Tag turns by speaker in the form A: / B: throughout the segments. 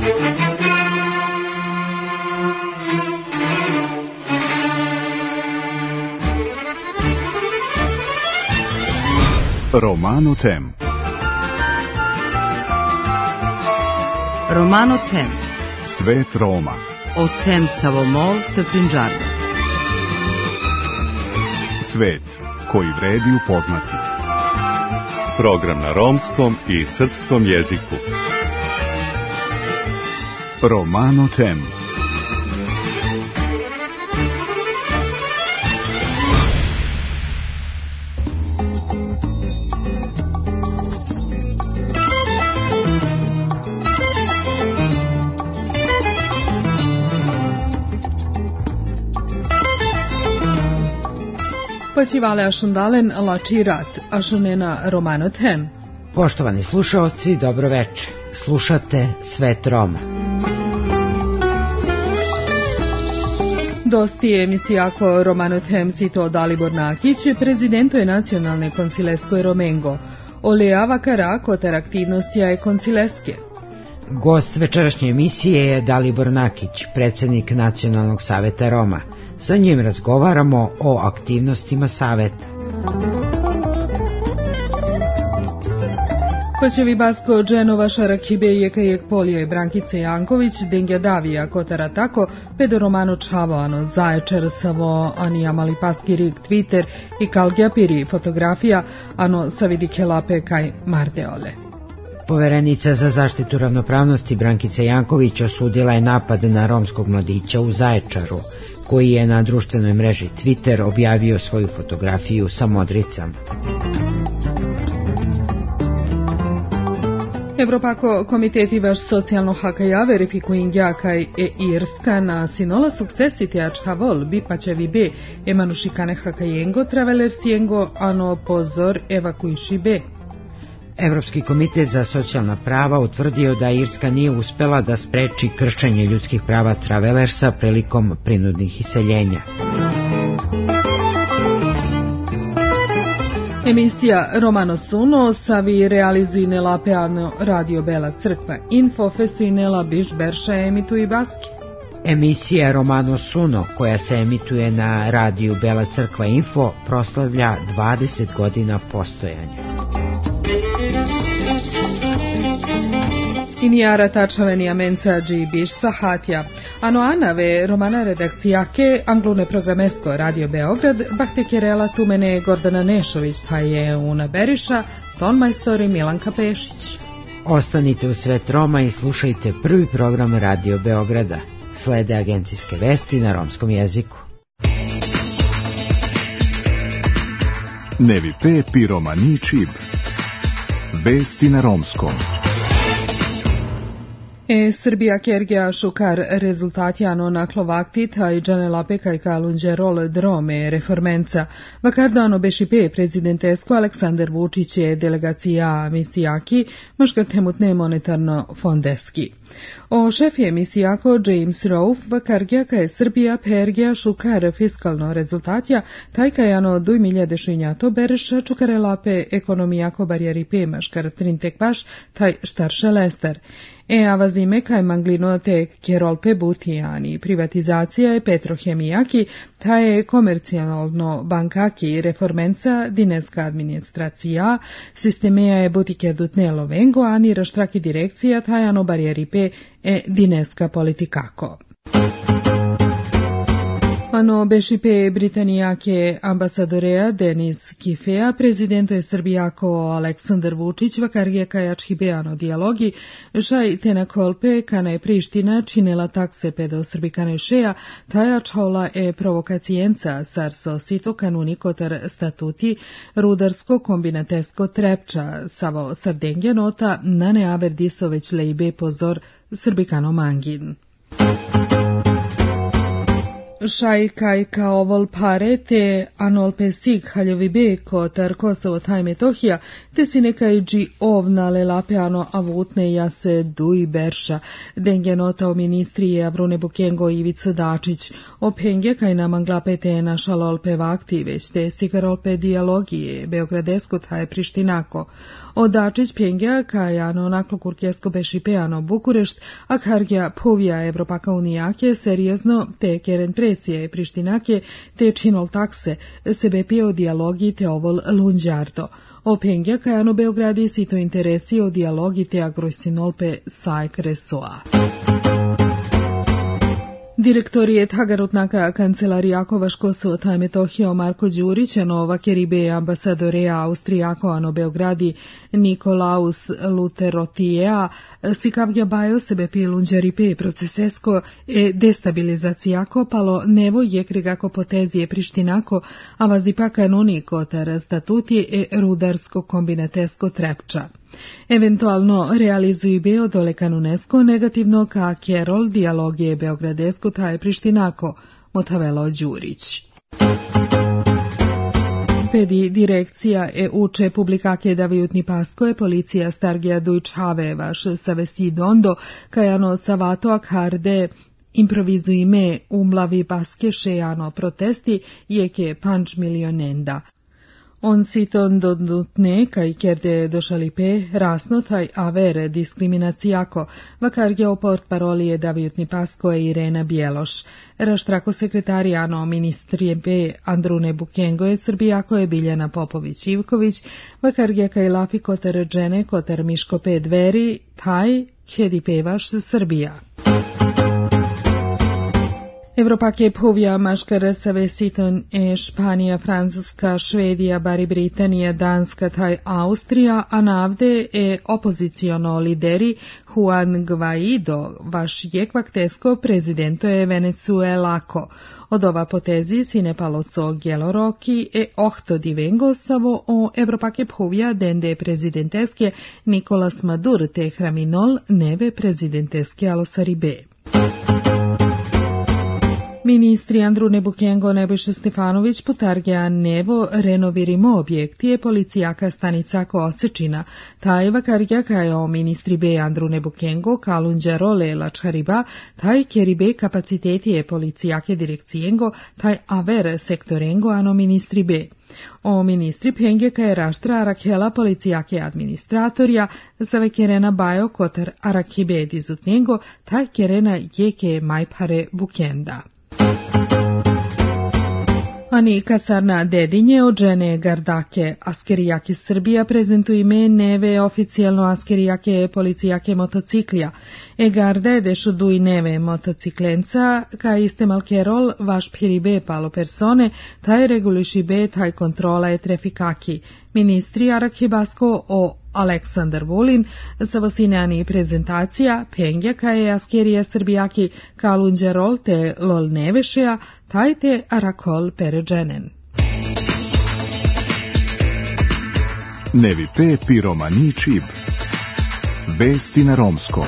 A: Romano Tem.
B: Romano Tem.
A: Svet Roma.
B: O tem savomol te Punjaba.
A: Svet koji vredi upoznati.
C: Program na romskom i srpskom jeziku.
A: Romano Tem.
D: Počivale ašundalen lači rat, ašunena Romano Tem.
E: Poštovani slušaoci, dobro veče. Slušate Svet Roma.
D: Dosti emisijako Romano Tem sito Dalibor Nakić, prezidento je nacionalne koncilesko Romengo. Olejava kara kotar aktivnostija je koncileske.
E: Gost večerašnje emisije je Dalibor Nakić, predsjednik Nacionalnog saveta Roma. Sa njim razgovaramo o aktivnostima saveta.
D: Koćevi Basko, Dženova, Šarakibe, Jekajek Polje, Brankice Janković, Dengja Davija, Kotara Tako, Pedo Romano Čavoano, Zaječar, Savo, Ani Amali Paskirik, Twitter i Kalgja Piri, fotografija, ano Savidi Lape kaj Mardeole.
E: Poverenica za zaštitu ravnopravnosti Brankica Janković osudila je napad na romskog mladića u Zaječaru, koji je na društvenoj mreži Twitter objavio svoju fotografiju sa modricama.
D: Evropako komiteti vaš socijalno hakaja verifikuingja kaj e Irska na sinola succesiti achhavol bi pačevi be emanušikane hakajengo travelersijengo ano pozor evakuiši be.
E: Evropski komitet za socijalna prava utvrdio da Irska nije uspela da spreči kršenje ljudskih prava travelersa prilikom prinudnih iseljenja.
D: Emisija Romano Suno savi realizuju nela peano Radio Bela Crkva Info festu i nela Biš Berša emitu i Baski.
E: Emisija Romano Suno, koja se emituje na radiju Bela Crkva Info, proslavlja 20 godina postojanja.
D: Inijara tačavenija mensađi Biš Sahatja. Ano Anave romana redakcijake Anglune programesko Radio Beograd Bahtekerela Tumene Gordana Nešović pa je Una Beriša, ton majstori Milanka Pešić.
E: Ostanite u Svet Roma i slušajte prvi program Radio Beograda. Slede agencijske vesti na romskom jeziku.
A: Nevi pe pi romani čib. Vesti na romskom.
D: Srbija Kergja Šukar rezultatjano naklovakti taj džanela pekajka lunđerol drome reformenca. Vakardano bešipe prezidentesko Aleksandar Vučić je delegacija misijaki možda temutne monetarno fondeski. O šefi emisijako James Rowe vakargja ka je Srbija Pergja Šukar fiskalno rezultatja taj kajano 2000 bereša čukarelape ekonomijako barjeri pema škar trintek baš taj štarše lester. Avazime kaj manglino te kjerolpe butijani. Privatizacija je petrohemijaki, ta je komercijalno bankaki reformenca dineska administracija, sistemeja je butike dutnelo vengo, ani raštraki direkcija tajano barjeri pe dineska politikako. Ano bešipe Britanijake ambasadorea Denis Kifea, prezidento je Srbijako Aleksandar Vučić vakargje kajačhibeano dijalogi, šaj tena kolpe kana je Priština činela takse pedo srbikane šeja, taja čola je provokacijenca sarso sito kanuni kotar statuti rudarsko kombinatesko trepča, savo sardengje nota na neaverdiso već lejbe pozor srbikano mangin. Šajkajka ovol parete anol pesik haljovibe kotar Kosovo taj Metohija, te si nekajđi ovnale lapeano avutne jase duj berša, denge notao ministrije Avrune Bukengo i Ivica Dačić, openge kaj nam glapete na šalolpe vakti, već te sikarolpe dialogije, Beogradesko taj Prištinako. O Dačić pengja kaj ano naklo kurkesko bešipeano Bukurešt, a kargja povija Evropaka unijake seriozno te keren presije Prištinake te činol takse sebe pio dialogi te ovol lunđardo. O pengja kaj ano Beogradi si to interesi o dialogi te agrosinolpe sajk resoa. Direktorijet Hagarutnaka kancelarijako Vaškosovo taj Metohio Marko Đurić, nova keribe ambasadorea Austrijako ano Beogradi Nikolaus Luterotijea, sikavja bajo sebe pilunđaripe procesesko e destabilizacijako palo nevo jekrigako potezije Prištinako, a vazipaka noniko tar statuti e rudarsko kombinatesko trepča. Eventualno realizuju beo dolekan UNESCO negativno ka kerol dialogije Beogradesko taj Prištinako, motavelo Đurić. Pedi direkcija uče publikake davijutni paskoje policija stargija dujčave vaš savesi dondo kajano savato akharde improvizuime umlavi paske šejano protesti jeke panč milionenda. On siton dodutne kaj kerde došalipe rasno taj avere diskriminacijako, vakarge o port parolije davijutni paskoje Irena Bjeloš. Raštrako sekretarijano ministrijepe Andrune Bukengo je Srbijako je Biljana Popović-Ivković, vakarge kaj lafi kotar džene kotar miškope dveri, taj kedi pevaš Srbija. Evropake povija maškara savesiton Španija, Francuska, Švedija, bari Britanija, Danska taj Austrija, a navde opoziciono lideri Juan Guaido, vaš jekvaktesko prezidento je Venezuelako. Od ova potezi si nepalo so geloroki ohto divengo savo o Evropake povija dende prezidenteske Nicolas Maduro te hraminol neve prezidenteske alosaribe. Ministri Andrune Bukengo Nebojša Stefanović potargja nevo renovirimo objektije policijaka stanicako Osečina, taj vakargja kajo ministri B Andrune Bukengo kalunđa role lačhariba, taj keribe kapaciteti policijake direkcijengo, taj aver sektorengo ano ministri B. O ministri penge kaj raštra arakela policijake administratorja, zave kerena bajo kotar arakibe dizutnjengo, taj kerena jeke majpare Bukenda. Ani kasarna Dedinje od žene Gardake, askerijake Srbija prezentuju ime neve oficijalno askerijake policijake motociklja. Garda dešo duj neve motociklenca, ka iste malkerol vaš piribe palo persone, taj reguliši be taj kontrola je trefikaki. Ministri Arakhibasko o Aleksandar Vulin, savosinjani prezentacija, pengja ka je askerija Srbijaki kalunđerol te lol nevešeja, taj te arakol peređenen.
A: Nevi pe piromani čib. Vesti na romskom.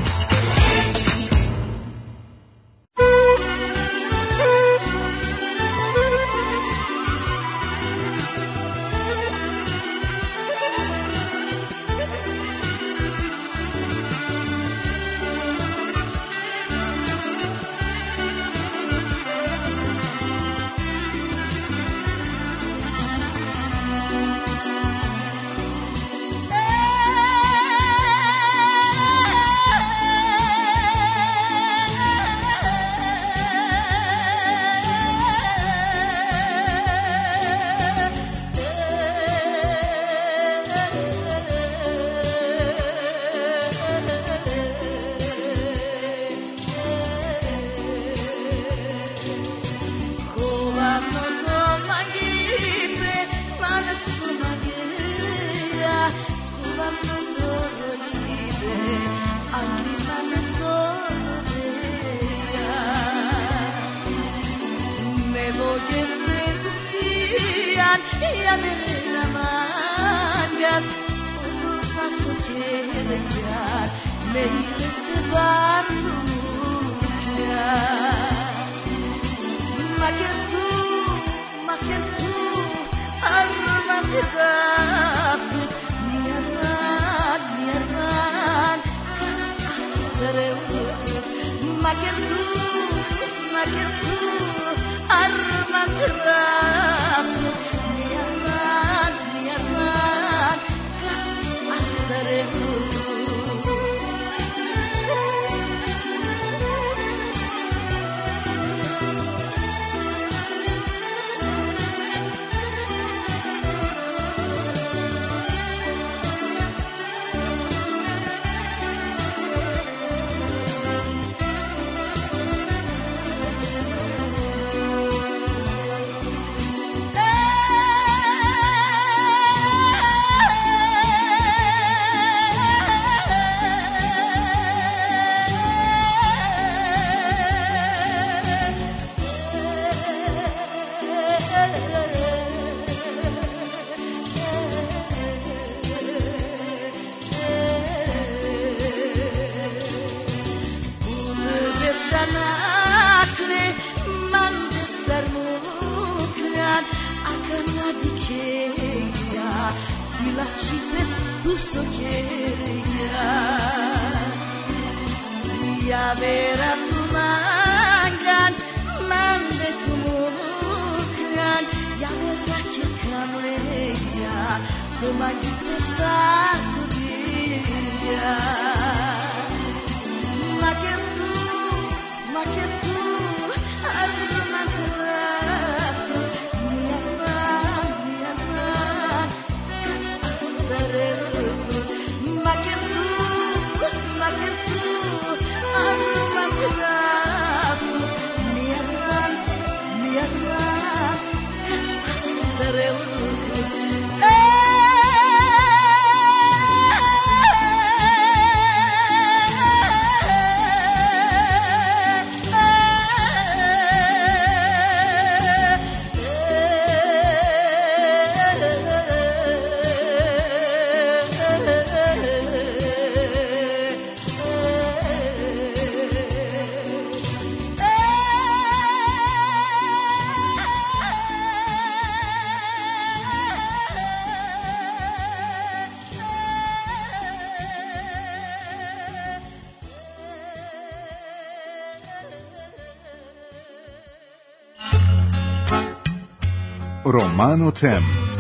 A: Romano Tem.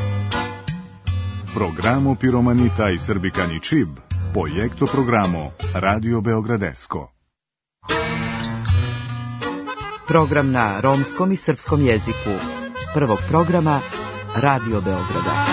A: Programo Piromanita i Srbikani Čib. Projekto programo Radio Beogradesko.
B: Program na romskom i srpskom jeziku. Prvog programa Radio Beograda.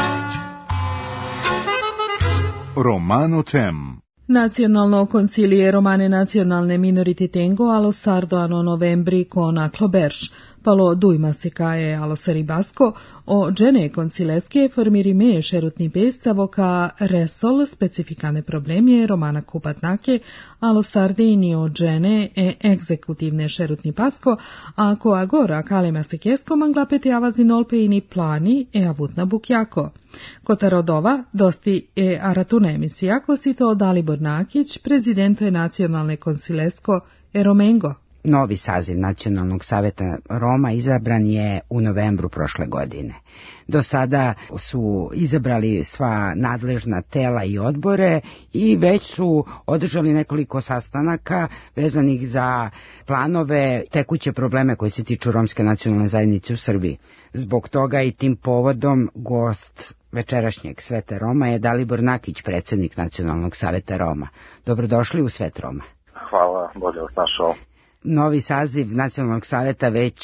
A: Romano Tem.
D: Nazionalno consiglio romane nazionalne minority tengo allo sardo anno novembri con Cloberš, palo dujma se kae allo Saribasco, o gene consileske formirime šerutni pestavo ka resol specifikane problemje romana kupatnake allo sardini o gene e egzekutivne šerutni pasko, ako agora kalema se kesko manglapeti avazin olpeini plani e avutna bukjako. Kotarodova dosti e aratune emisijako si to Dalibor Nakić, prezidento je nacionalne konsilesko Eromengo.
E: Novi saziv Nacionalnog saveta Roma izabran je u novembru prošle godine. Do sada su izabrali sva nadležna tela i odbore i već su održali nekoliko sastanaka vezanih za planove, tekuće probleme koji se tiču romske nacionalne zajednice u Srbiji. Zbog toga i tim povodom gost večerašnjeg Sveta Roma je Dalibor Nakić, predsjednik Nacionalnog saveta Roma. Dobrodošli u Svet Roma.
F: Hvala, bolje vas našao.
E: Novi saziv Nacionalnog saveta već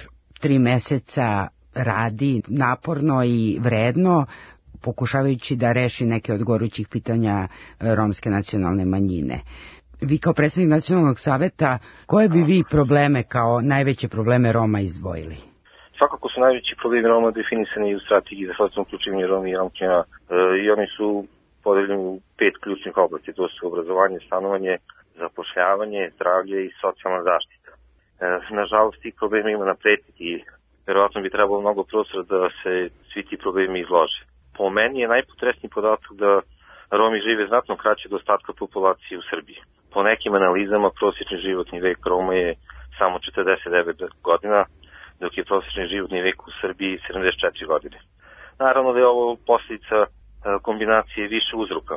E: 3 meseca radi naporno i vredno, pokušavajući da reši neke od gorućih pitanja romske nacionalne manjine. Vi kao predsjednik Nacionalnog saveta, koje bi vi probleme kao najveće probleme Roma izdvojili?
F: Svakako su najveći problemi Roma definisani u strategiji za socijalno uključivanje Roma i Romkinja i oni su podeljeni u 5 ključnih oblasti. To su obrazovanje, stanovanje, zapošljavanje, zdravlje i socijalna zaštita. Nažalost, tih problema ima napred i verovatno bi trebalo mnogo prostora da se svi ti problemi izlože. Po meni je najpotresniji podatak da Romi žive znatno kraće od ostatka populacije u Srbiji. Po nekim analizama prosječni životni vek Roma je samo 49 godina, dok je prosječni životni vek u Srbiji 74 godine. Naravno da je ovo posljedica kombinacije više uzroka.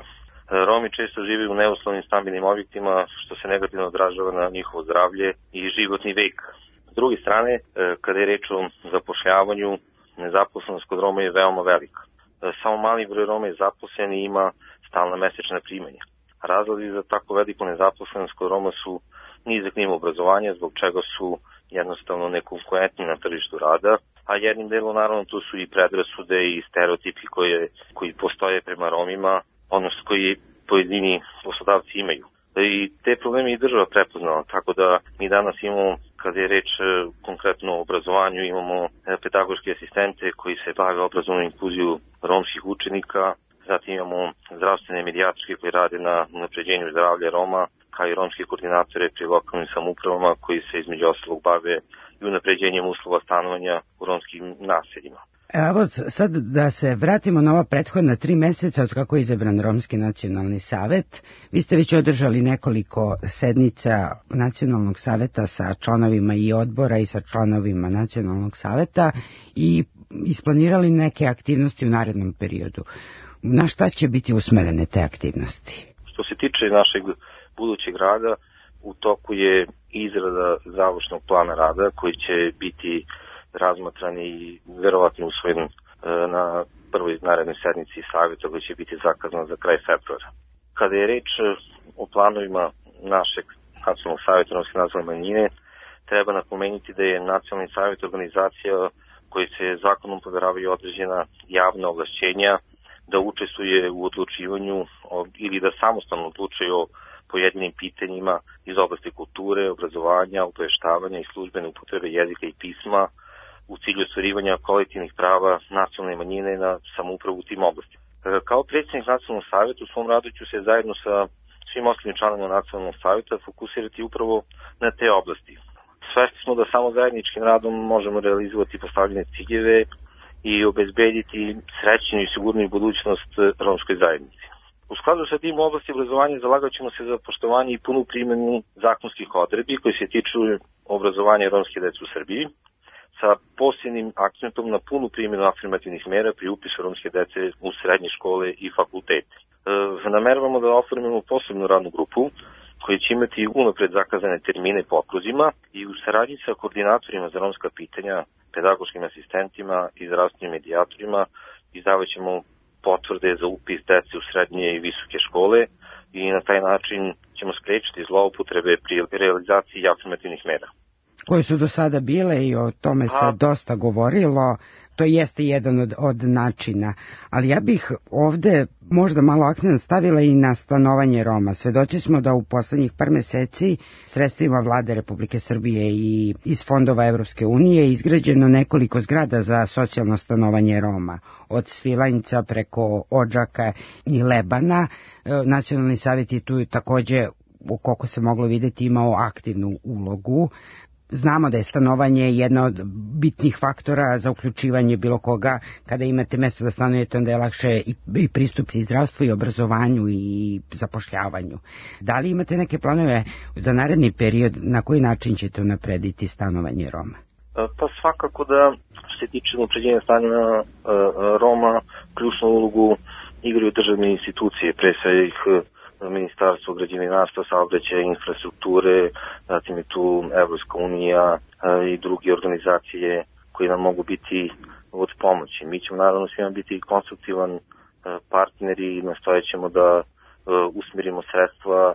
F: Romi često žive u neuslovnim stambenim objektima, što se negativno odražava na njihovo zdravlje i životni vek. S druge strane, kada je reč o zapošljavanju, nezaposlenost kod Roma je veoma velika. Samo mali broj Roma je zaposlen i ima stalna mesečna primanja. Razlozi za tako veliku nezaposlenost kod Roma su nizak nivo obrazovanja, zbog čega su jednostavno nekonkurentni na tržištu rada, a jednim delom naravno tu su i predrasude i stereotipi koji postoje prema Romima, odnosno koji pojedini poslodavci imaju. I te probleme i država prepoznala, tako da mi danas imamo, kada je reč konkretno o obrazovanju, imamo pedagoške asistente koji se bave obrazovnom inkluziju romskih učenika, zatim imamo zdravstvene medijatorke koji rade na unapređenju zdravlja Roma, kao i romske koordinatore pri lokalnim samoupravama koji se između ostalog bave i unapređenjem uslova stanovanja u romskim naseljima.
E: Evo sad da se vratimo na ova prethodna 3 meseca od kako je izabran Romski nacionalni savet. Vi ste već održali nekoliko sednica nacionalnog saveta sa članovima i odbora i sa članovima nacionalnog saveta i isplanirali neke aktivnosti u narednom periodu. Na šta će biti usmerene te aktivnosti?
F: Što se tiče našeg budućeg rada, u toku je izrada završnog plana rada koji će biti razmatran i verovatno usvojen na prvoj narednoj sednici savjeta koji će biti zakazan za kraj februara. Kada je reč o planovima našeg nacionalnog savjeta romske nacionalne manjine, treba napomenuti da je nacionalni savjet organizacija koji se zakonom poveravaju određena javna ovlašćenja da učestvuje u odlučivanju ili da samostalno odlučuje o pojedinim pitanjima iz oblasti kulture, obrazovanja, obaveštavanja i službene upotrebe jezika i pisma u cilju ostvarivanja kolektivnih prava nacionalne manjine na samoupravu u tim oblastima. Kao predsjednik nacionalnog savjeta u svom radu ću se zajedno sa svim ostalim članovima nacionalnog savjeta fokusirati upravo na te oblasti. Svesni smo da samo zajedničkim radom možemo realizovati postavljene ciljeve i obezbediti srećniju i sigurniju budućnost romskoj zajednici. U skladu sa tim u oblasti obrazovanja zalagat ćemo se za poštovanje i punu primjenu zakonskih odredbi koji se tiču obrazovanja romske dece u Srbiji, sa posebnim akcentom na punu primjenu afirmativnih mera pri upisu romske dece u srednje škole i fakultete. Nameravamo da oformimo posebnu radnu grupu koji će imati unapred zakazane termine po okruzima i u saradnji sa koordinatorima za romska pitanja, pedagoškim asistentima i zdravstvenim medijatorima izdavat ćemo potvrde za upis dece u srednje i visoke škole i na taj način ćemo sprečiti zloupotrebe pri realizaciji afirmativnih mera.
E: Koje su do sada bile i o tome se dosta govorilo, to jeste jedan od načina, ali ja bih ovde možda malo akcent stavila i na stanovanje Roma. Svedoci smo da u poslednjih par meseci sredstvima Vlade Republike Srbije i iz fondova Evropske unije izgrađeno nekoliko zgrada za socijalno stanovanje Roma, od Svilajnca preko Odžaka i Lebana. Nacionalni savjet je tu takođe, koliko se moglo videti, imao aktivnu ulogu. Znamo da je stanovanje jedna od bitnih faktora za uključivanje bilo koga. Kada imate mesto da stanujete, onda je lakše i pristup i zdravstvu i obrazovanju i zapošljavanju. Da li imate neke planove za naredni period, na koji način ćete unaprediti stanovanje Roma?
F: Pa svakako da što se tiče unapređenja stanja Roma, ključnu ulogu igraju državne institucije, pre svega Ministarstvo građevinarstva, saobraćaja i infrastrukture, zatim je tu Evropska unija i druge organizacije koji nam mogu biti od pomoći. Mi ćemo naravno svima biti konstruktivan partner i nastojat ćemo da usmjerimo sredstva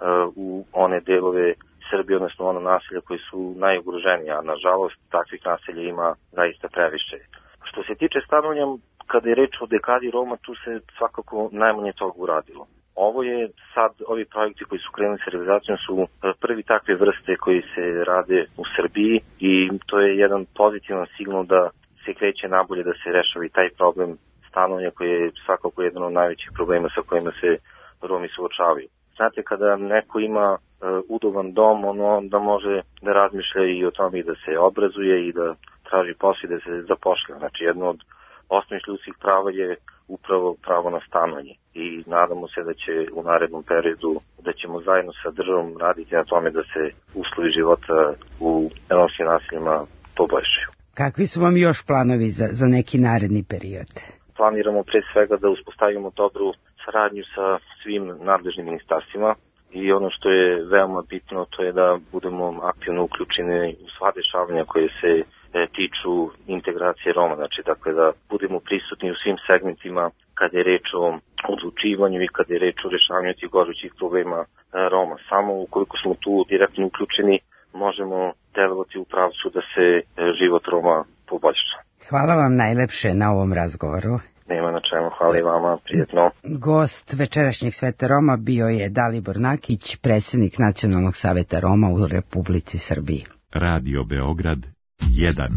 F: u one delove Srbije, odnosno ono naselja koji su najugroženije, a nažalost takvih naselja ima zaista previše. Što se tiče stanovanja, kada je reč o dekadi Roma, tu se svakako najmanje toga uradilo. Ovo je sad, ovi projekti koji su krenuli sa realizacijom su prvi takve vrste koji se rade u Srbiji i to je jedan pozitivan signal da se kreće nabolje da se rešava i taj problem stanovanja koji je svakako jedan od najvećih problema sa kojima se Romi suočavaju. Znate, kada neko ima udoban dom, onda može da razmišlja i o tome i da se obrazuje i da traži posao i da se zapošlja. Znači, jedno od osnovnih ljudskih prava je upravo pravo na stanovanje i nadamo se da će u narednom periodu, da ćemo zajedno sa državom raditi na tome da se uslovi života u romskim naseljima poboljšaju.
E: Kakvi su vam još planovi za neki naredni period?
F: Planiramo pre svega da uspostavimo dobru saradnju sa svim nadležnim ministarstvima i ono što je veoma bitno to je da budemo aktivno uključeni u sva dešavanja koje se tiču integracije Roma, znači dakle da budemo prisutni u svim segmentima kada je reč o odlučivanju i kada je reč o rešavanju tih gorućih problema Roma. Samo ukoliko smo tu direktno uključeni možemo delovati u pravcu da se život Roma poboljša.
E: Hvala vam najlepše na ovom razgovoru.
F: Nema na čemu, hvala i vama, prijetno.
E: Gost večerašnjeg Sveta Roma bio je Dalibor Nakić, predsjednik Nacionalnog saveta Roma u Republici Srbiji.
A: Radio Beograd 1.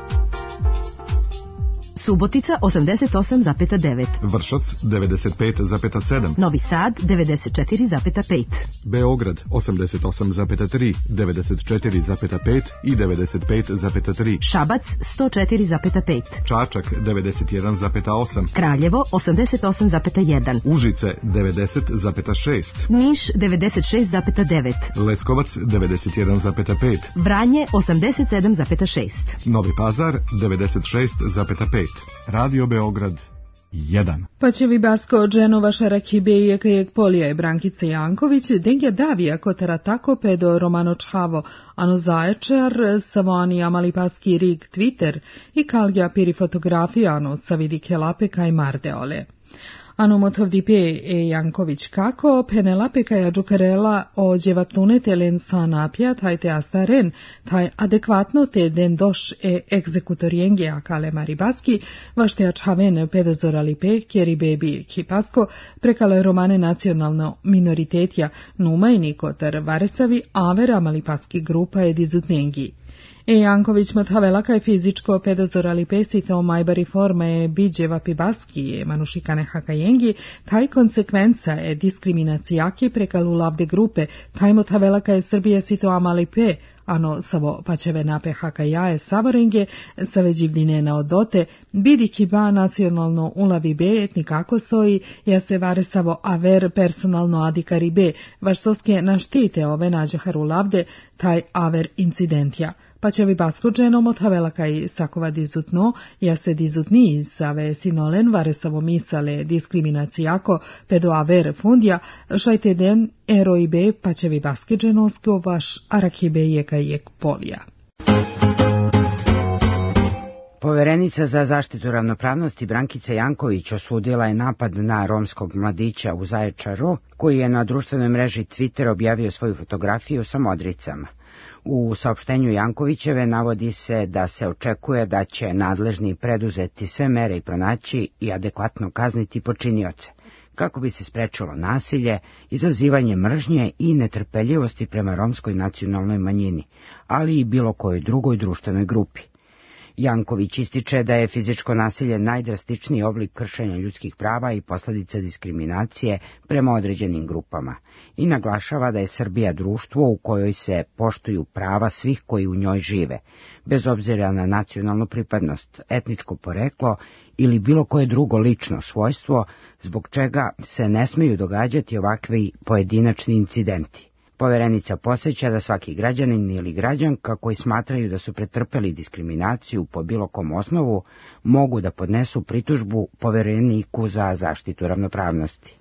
G: Subotica 88,9.
A: Vršac 95,7.
G: Novi Sad 94,5.
A: Beograd 88,3, 94,5 i 95,3.
G: Šabac 104,5.
A: Čačak 91,8.
G: Kraljevo 88,1.
A: Užice 90,6.
G: Niš 96,9.
A: Leskovac 91,5.
G: Vranje 87,6.
A: Novi Pazar 96,5. Radio Beograd 1.
D: Paćevi Basko, Dženova, Šarakibe i Ekajek Polija i Brankica Janković, Dengja Davija, Kotara Tako, Pedo Romano Čhavo, Ano Zaječar, Savani Amalipaski Rig Twitter i Kalgja Piri fotografija, Ano Savidi Kelape kaj Mardeole. Ano Motovdipe e Janković kako, Penelape kaj Adžukarela o djevatune telen sanapja tajte astaren, taj adekvatno te den doš e egzekutorienge akale maribaski, vašte ačhaven pedozoralipe, kjeri bebi kipasko, prekale romane nacionalno minoritetja, numa i nikotar varesavi, avera malipaski grupa e dizutnengi. Janković Mathavela kaj fizičko pedozorali pesite o majbari forme biđeva pibaski manušikane hakajengi, taj konsekvenca je diskriminacijaki prekalu lavde grupe, taj Mathavela kaj Srbije sito amalipe, ano savo pačeve nape hakajaje savorenge, save dživdine na odote, bidi kiba nacionalno ulavi be etnikako soji, ja se vare savo aver personalno adikari be, vaš soske naštite ove nađaharu lavde, taj aver incidentja. Paćevi basko dženom od havela kaj sakova dizutno, ja se dizutni save sinolen vare savo misale diskriminacijako pedo aver fundja, šajte den eroi be paćevi baske dženosko vaš arakibe jekajek polija.
E: Poverenica za zaštitu ravnopravnosti Brankica Janković osudila je napad na romskog mladića u Zaječaru, koji je na društvenoj mreži Twitter objavio svoju fotografiju sa modricama. U saopštenju Jankovićeve navodi se da se očekuje da će nadležni preduzeti sve mere i pronaći i adekvatno kazniti počinioce, kako bi se sprečilo nasilje, izazivanje mržnje i netrpeljivosti prema romskoj nacionalnoj manjini, ali i bilo kojoj drugoj društvenoj grupi. Janković ističe da je fizičko nasilje najdrastičniji oblik kršenja ljudskih prava i posljedica diskriminacije prema određenim grupama i naglašava da je Srbija društvo u kojoj se poštuju prava svih koji u njoj žive, bez obzira na nacionalnu pripadnost, etničko poreklo ili bilo koje drugo lično svojstvo, zbog čega se ne smiju događati ovakvi pojedinačni incidenti. Poverenica podsjeća da svaki građanin ili građanka koji smatraju da su pretrpeli diskriminaciju po bilo kom osnovu mogu da podnesu pritužbu Povereniku za zaštitu ravnopravnosti.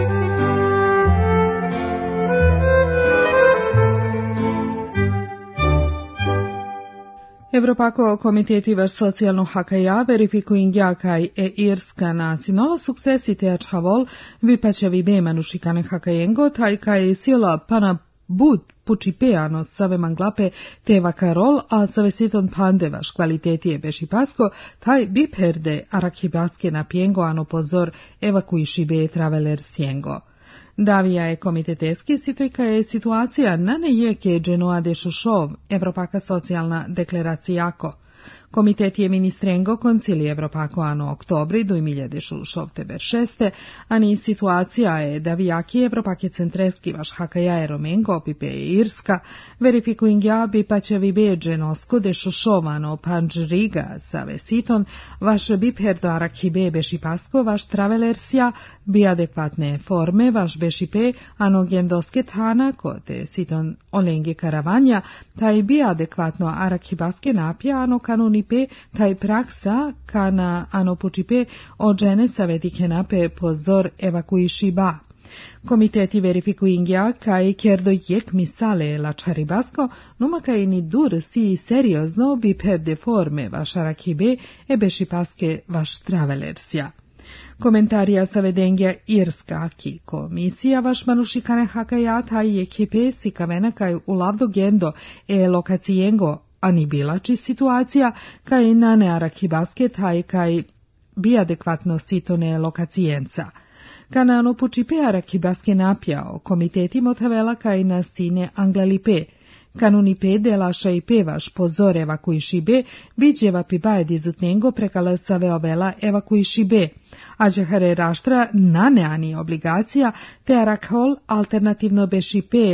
D: Evropako komiteti vaš socijalno hakaja verifikuingja kaj Irska na sinola suksesi te ačhavol vipačevi be manušikane hakajengo taj kaj sila pana bud pučipeano save manglape te vakarol a save siton pandevaš kvalitetije bešipasko taj biperde arakibaske na pijengo ano pozor evakuiši be traveler sjengo. Davija je komiteteski sitojka je situacija na nejeke dženoa de šušov, Evropaka socijalna deklaracijako. Komitet je ministrengo koncili Evropako ano oktobri 2006, ani situacija je da vijaki Evropake centreski vaš hakaja romengo opipe Irska, verifikuingja bi pačevi beđe nosko de šušovano panđriga save siton, vaš bipherdo arakibe bešipasko, vaš travelersija bi adekvatne forme, vaš bešipe ano gendoske tana kote siton olenge karavanja, taj bi adekvatno arakibaske napja ano kanuni Angalipe taj praksa kana anopučipe o žene saveti kenape pozor evakuiši ba. Komiteti verifikuingja kaj kerdo jek misale la Čaribasko, numa kaj ni dur si seriozno bi per de forme vaša rakibe e bešipaske vaš travelersja. Komentarija savedengja Irska ki komisija vaš manušikane hakaja taj je kipe si kavena kaj u lavdo gendo e lokacijengo, a ni bilači situacija kaj nane arakibaske taj kaj bi adekvatno sitone lokacijenca. Kanano pučipe arakibaske napjao, komiteti motavela kaj na sine Anglalipe. Kanunipe dela šaipe vaš pozor evakuišibe, biđeva pibaje dizutnengo prekala save ovela evakuišibe. Ađehare raštra naneani obligacija, te arakol alternativno bešipe,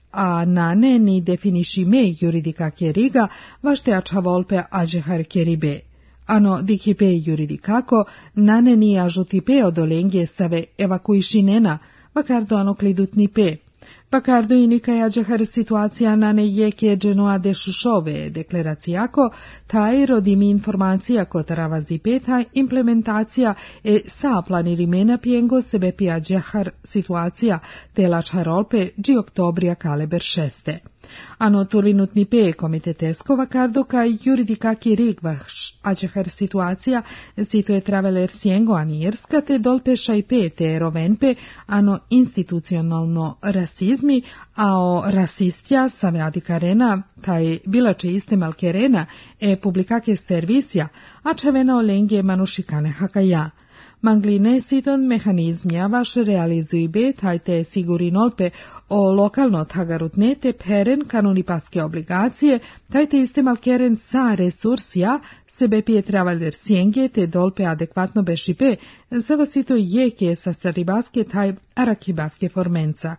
D: a nane ni definišime juridika keriga, vašte ačavolpe ađehar keribe. Ano dikipe juridikako, nane ni ažutipe odolengje save evakuišinena, vakardo ano klidutnipe. Vakardo i nikaj ađehar situacija nane jeke dženoa de šušove deklaracijako, taj rodimi informacija kotarava zipeta implementacija e sa planirimena pijengo sebe pi ađehar situacija te la čarolpe dži oktobrija kaleber 6. Ano turvinutni pe komitetesko vakardo kaj juridikaki rig vaš ađehar situacija sito je traveler sjengo anirska te dolpe šajpe te rovenpe ano institucionalno rasizmi, a o rasistja same adikarena taj bilače iste malkerena e publikake servisja, a čevena olengje manušikane hakaja. Mangline siton mehanizmja vaš realizuj be tajte sigurinolpe o lokalno tagarutnete peren kanunipaske obligacije, tajte iste malkeren sa resursija, sebe pije travaler sjenge te dolpe adekvatno bešipe, zavasito jeke sa saribaske taj arakibaske formenca.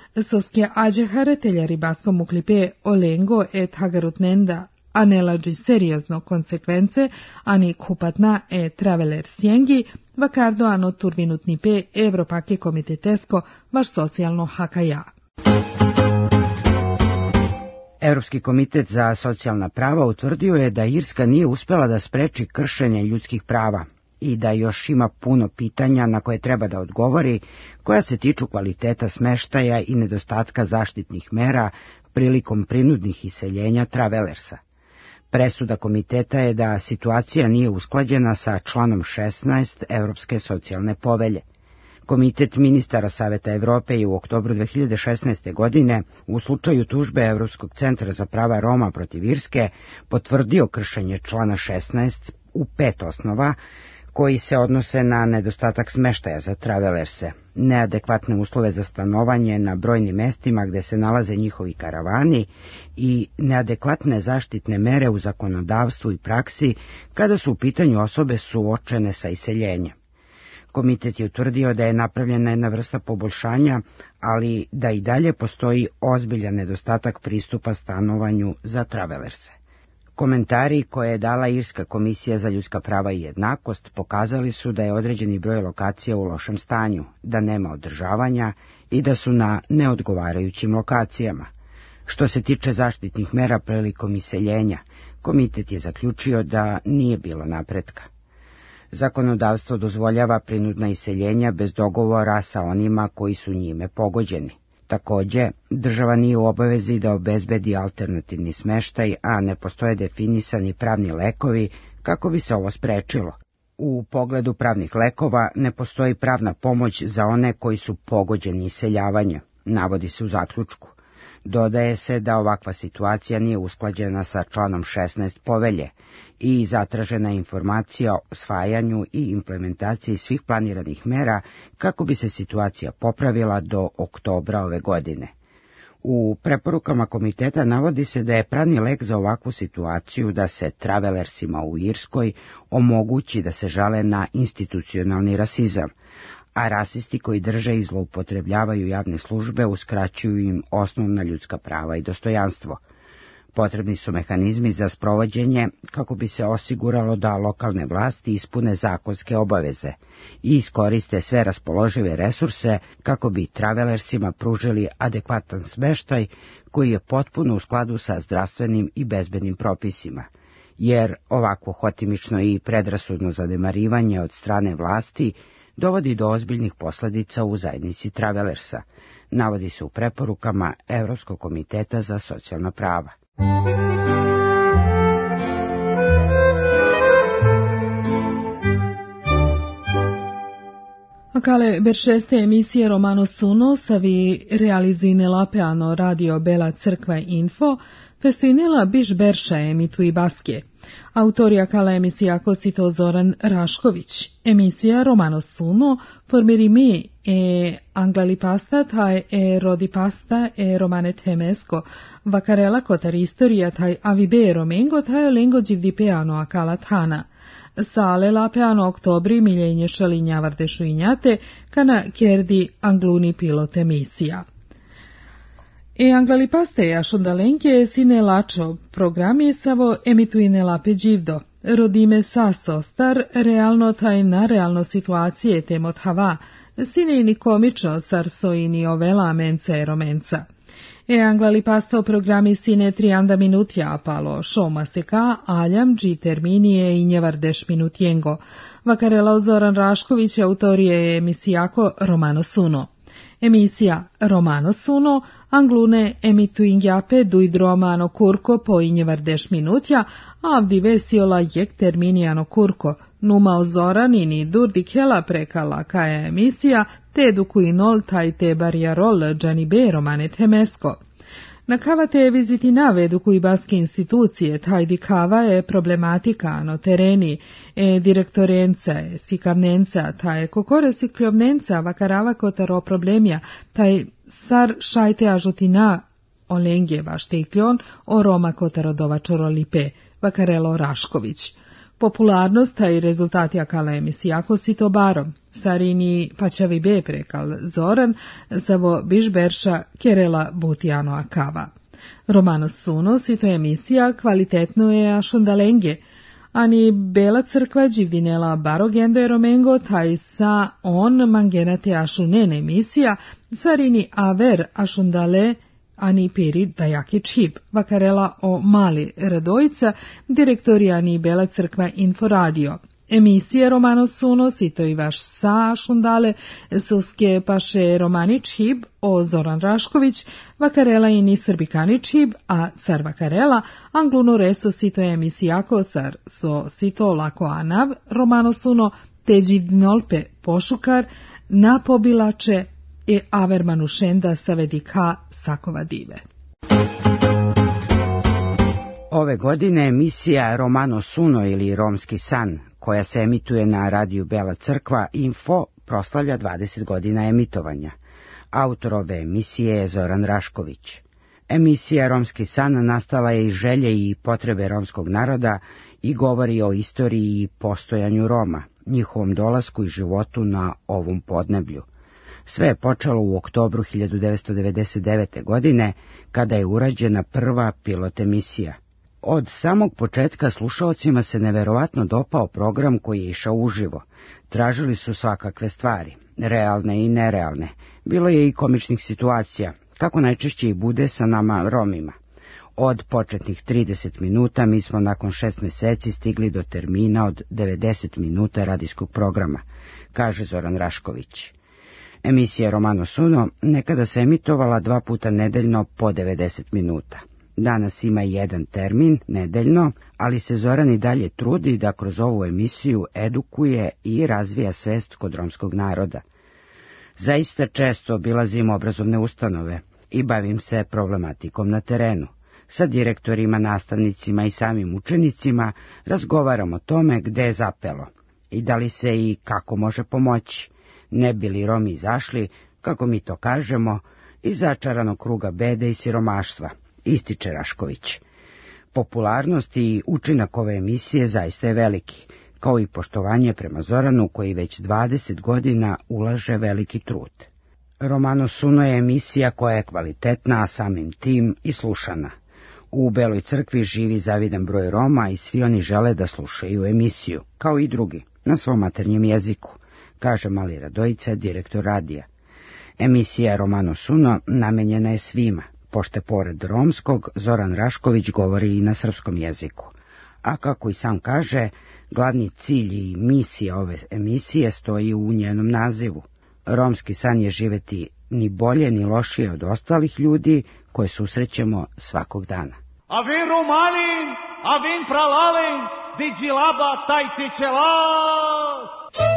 D: Soske ađehare telja ribasko muklipe olengo et tagarutnenda, a ne lađi seriozno konsekvence, ani kupatna e traveler sjengi, vakardo ano turvinutni pe Evropake komitetesko vaš socijalno hakaja.
E: Europski komitet za socijalna prava utvrdio je da Irska nije uspela da spreči kršenje ljudskih prava i da još ima puno pitanja na koje treba da odgovori, koja se tiču kvaliteta smeštaja i nedostatka zaštitnih mera prilikom prinudnih iseljenja travelersa. Presuda komiteta je da situacija nije usklađena sa članom 16 Europske socijalne povelje. Komitet ministara Saveta Evrope je u oktobru 2016. godine u slučaju tužbe Evropskog centra za prava Roma protiv Irske potvrdio kršenje člana 16 u 5 osnova, koji se odnose na nedostatak smeštaja za travelerse, neadekvatne uslove za stanovanje na brojnim mestima gde se nalaze njihovi karavani i neadekvatne zaštitne mere u zakonodavstvu i praksi kada su u pitanju osobe suočene sa iseljenjem. Komitet je utvrdio da je napravljena jedna vrsta poboljšanja, ali da i dalje postoji ozbiljan nedostatak pristupa stanovanju za travelerse. Komentari koje je dala Irska komisija za ljudska prava i jednakost pokazali su da je određeni broj lokacija u lošem stanju, da nema održavanja i da su na neodgovarajućim lokacijama. Što se tiče zaštitnih mera prilikom iseljenja, komitet je zaključio da nije bilo napretka. Zakonodavstvo dozvoljava prinudna iseljenja bez dogovora sa onima koji su njime pogođeni. Takođe, država nije u obavezi da obezbedi alternativni smeštaj, a ne postoje definisani pravni lekovi kako bi se ovo sprečilo. U pogledu pravnih lekova ne postoji pravna pomoć za one koji su pogođeni iseljavanjem, navodi se u zaključku. Dodaje se da ovakva situacija nije usklađena sa članom 16 povelje i zatražena informacija o usvajanju i implementaciji svih planiranih mera kako bi se situacija popravila do oktobra ove godine. U preporukama komiteta navodi se da je pravni lek za ovakvu situaciju da se travelersima u Irskoj omogući da se žale na institucionalni rasizam, a rasisti koji drže i zloupotrebljavaju javne službe uskraćuju im osnovna ljudska prava i dostojanstvo. Potrebni su mehanizmi za sprovođenje kako bi se osiguralo da lokalne vlasti ispune zakonske obaveze i iskoriste sve raspoložive resurse kako bi travelersima pružili adekvatan smeštaj koji je potpuno u skladu sa zdravstvenim i bezbednim propisima jer ovakvo hotimično i predrasudno zanemarivanje od strane vlasti dovodi do ozbiljnih posledica u zajednici Travelersa, navodi se u preporukama Evropskog komiteta za socijalna prava.
D: Akale beršeste emisie Romano Suno savi realizinela peano radio Bela Crkva Info, festinela biš berša emitui baske. Autori akala emisija Kosito Zoran Rašković. Emisija Romano Suno formirimi Anglalipasta taj Rodipasta Romane Temesco, vakarela kotar istorija taj Avibe Romengo taj lengo givdi peano akala Tana. Sale la peano oktobri miljenje šalinja vardešu injate, kana kerdi angluni pilot emisija. Anglalipaste ašondalenke sine lačo programi savo emituine lape đivdo. Rodime saso star realno taj na realno situacije temot hava, sine ini komično sarso ini ovela menca romenca. Anglalipasto programi sine 30 minutja apalo, šoma seka, aljam, dži terminije i njevardeš minutjengo. Vakarela Zoran Rašković, autorije emisijako Romano Suno. Emisija Romano Suno, anglune emituingjape duid romano kurko po i njevardeš minutja, avdi vesiola jek terminijano kurko, numa Zoran ini durdikela prekala kaja emisija, te dukuinol taj te barjarol džanibe romane temesko. Na kava te viziti navedu koji baske institucije, taj di kava je problematika no tereni, direktorenca, sikavnenca, taj kokore sikljovnenca, vakarava kotaro problemja, taj sar šajte ažutina olengje vaštekljon o Roma kotaro dovačoro lipe, vakarelo Rašković. Popularnost i rezultati akala emisijako si to barom. Sarini pačavi be prekal Zoran, savo biš berša kerela butijano akava. Romano Suno si to emisija kvalitetno je ašondalenge, ani Bela Crkva đivdinela barogendo je romengo, taj sa on mangenate ašunen emisija, sarini aver ašondale ani peri dajaki čip, vakarela o mali radojica, direktori ani Bela Crkva Inforadio. Emisije Romano Suno, sito i vaš sa šundale, suske paše Romani čib o Zoran Rašković, vakarela ini Srbikani čib, a sar vakarela, angluno reso sito emisijako sar so sito lako anav, Romano Suno, te đivdinolpe pošukar, na pobilače, avermanu šenda savedika sakova dive.
E: Ove godine emisija Romano Suno ili Romski san, koja se emituje na radiju Bela Crkva Info, proslavlja 20 godina emitovanja. Autor ove emisije je Zoran Rašković. Emisija Romski san nastala je iz želje i potrebe romskog naroda i govori o istoriji i postojanju Roma, njihovom dolasku i životu na ovom podneblju. Sve je počelo u oktobru 1999. godine, kada je urađena prva pilot emisija. Od samog početka slušaocima se neverovatno dopao program koji je išao uživo. Tražili su svakakve stvari, realne i nerealne. Bilo je i komičnih situacija, kako najčešće i bude sa nama Romima. Od početnih 30 minuta mi smo nakon 6 meseci stigli do termina od 90 minuta radijskog programa, kaže Zoran Rašković. Emisija Romano Suno nekada se emitovala 2 puta nedeljno po 90 minuta. Danas ima jedan termin nedeljno, ali se Zoran i dalje trudi da kroz ovu emisiju edukuje i razvija svest kod romskog naroda. Zaista često obilazim obrazovne ustanove i bavim se problematikom na terenu. Sa direktorima, nastavnicima i samim učenicima razgovaram o tome gde je zapelo i da li se i kako može pomoći. Ne bi li Romi izašli, kako mi to kažemo, iz začaranog kruga bede i siromaštva, ističe Rašković. Popularnost i učinak ove emisije zaista je veliki, kao i poštovanje prema Zoranu koji već 20 godina ulaže veliki trud. Romano Suno je emisija koja je kvalitetna, a samim tim i slušana. U Beloj Crkvi živi zavidan broj Roma i svi oni žele da slušaju emisiju, kao i drugi, na svom maternjem jeziku, kaže Mali Radojica, direktor radija. Emisija Romano Suno namenjena je svima, pošto pored romskog Zoran Rašković govori i na srpskom jeziku. a kako i sam kaže, glavni cilj i misija ove emisije stoji u njenom nazivu. Romski san je živeti ni bolje ni lošije od ostalih ljudi koje susrećemo svakog dana.
H: Avin Romalin, avin pralalin, digilaba tajtičelas!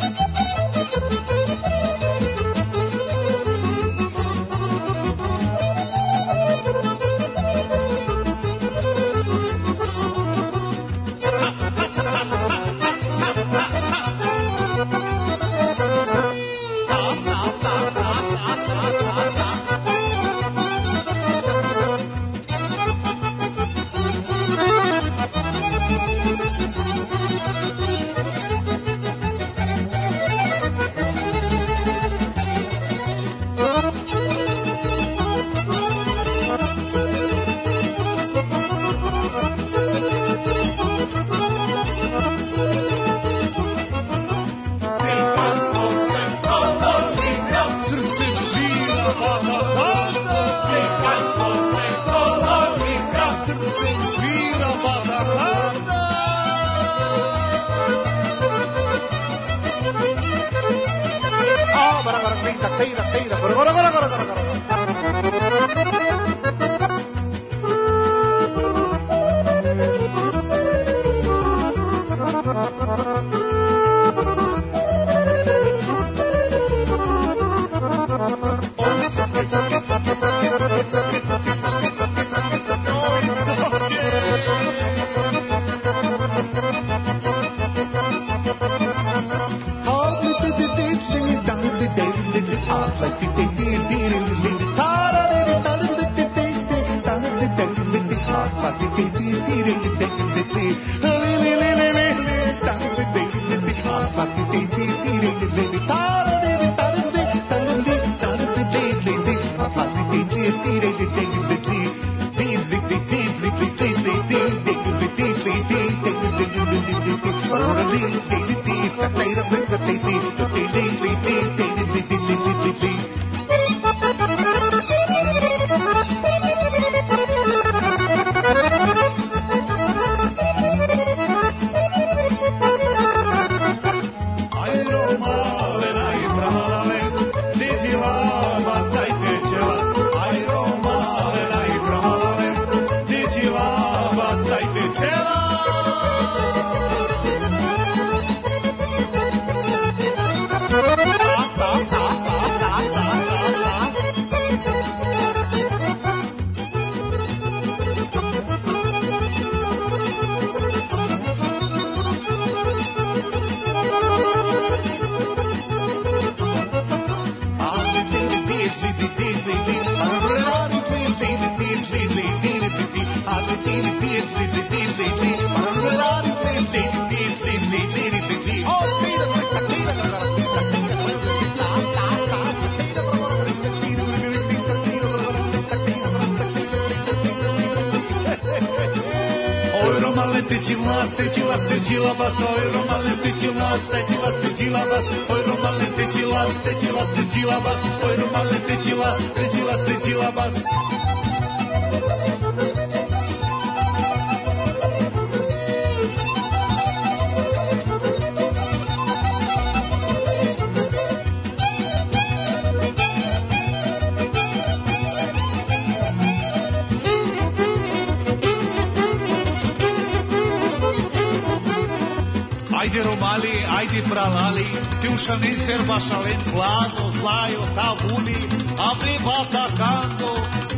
H: Ajde Romali, ajde pralali, ti ušani serbašalen plano, zlajo tavuni, a mi batakando,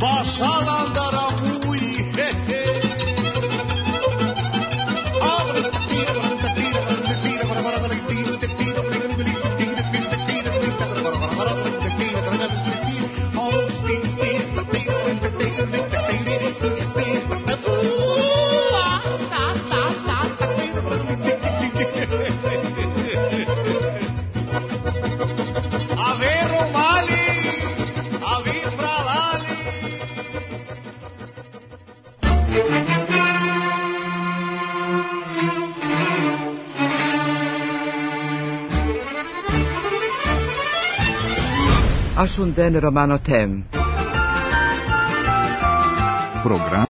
H: bašalandara muji, he he.
B: Ashunden Romano Tem.
A: Program